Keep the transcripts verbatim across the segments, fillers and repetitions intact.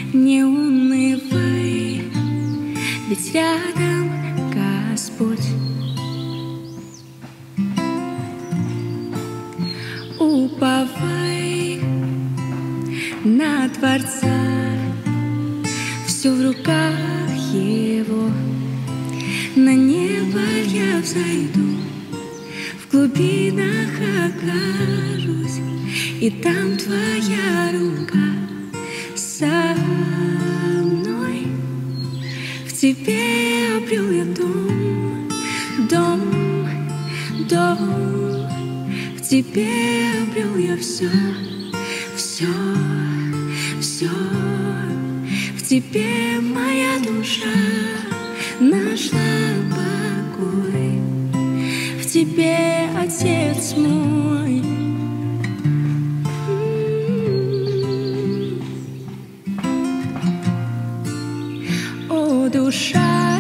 Не унывай, ведь рядом Господь. Уповай на Творца, все в руках Его. На небо я взойду, в глубинах окажусь, и там Твоя рука со мной. В Тебе обрел я дом, дом, дом. В Тебе обрел я все, все, все. В Тебе моя душа нашла покой. В Тебе, Отец мой. О, душа,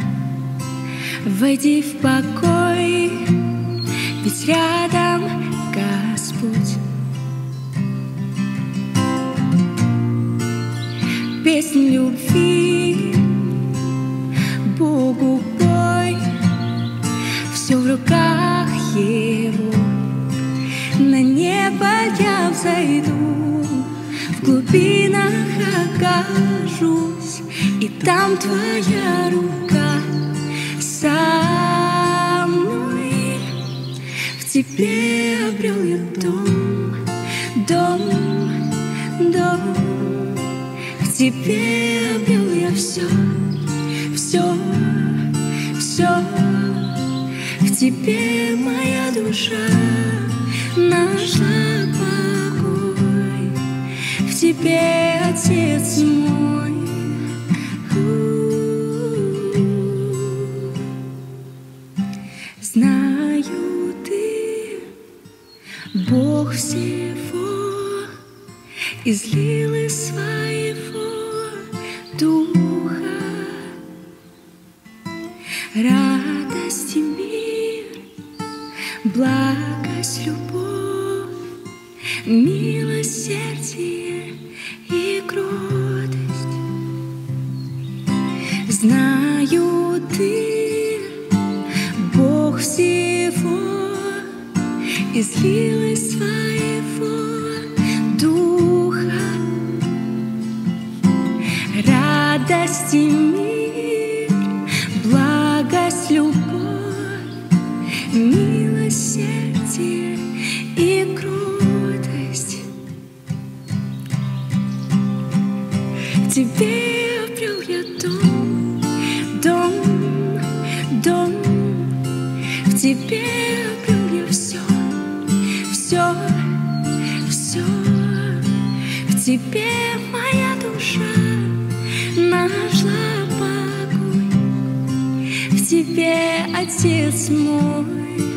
войди в покой, ведь рядом Господь. Песнь любви Богу пой, все в руках Его. На небо я взойду, в глубинах окажусь, и там Твоя рука со мной. В Тебе обрел я дом, дом, дом. В Тебе обрел я все, все, все. В Тебе моя душа нашла покой. В Тебе, Отец мой. Знаю, Ты Бог всего, излил из Своего Духа радость и мир, благость, любовь, милосердие и кротость. Знаю, Ты Бог всего, излил из Своего Духа радость и мир, благость, любовь, милосердие и кротость. В Тебе обрел я дом, дом, дом. В Тебе обрел я все, все, все. В Тебе моя душа нашла покой. В Тебе, Отец мой.